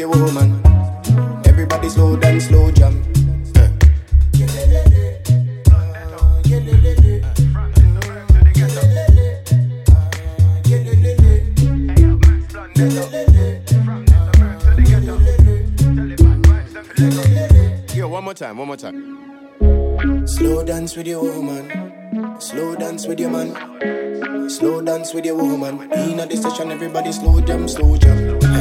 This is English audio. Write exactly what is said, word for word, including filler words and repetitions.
your woman. Everybody slow dance, slow jam. Yo, one more time, one more time. Slow dance with your woman. Slow dance with your man. Slow dance with your woman. In the session, everybody slow jam, slow jam.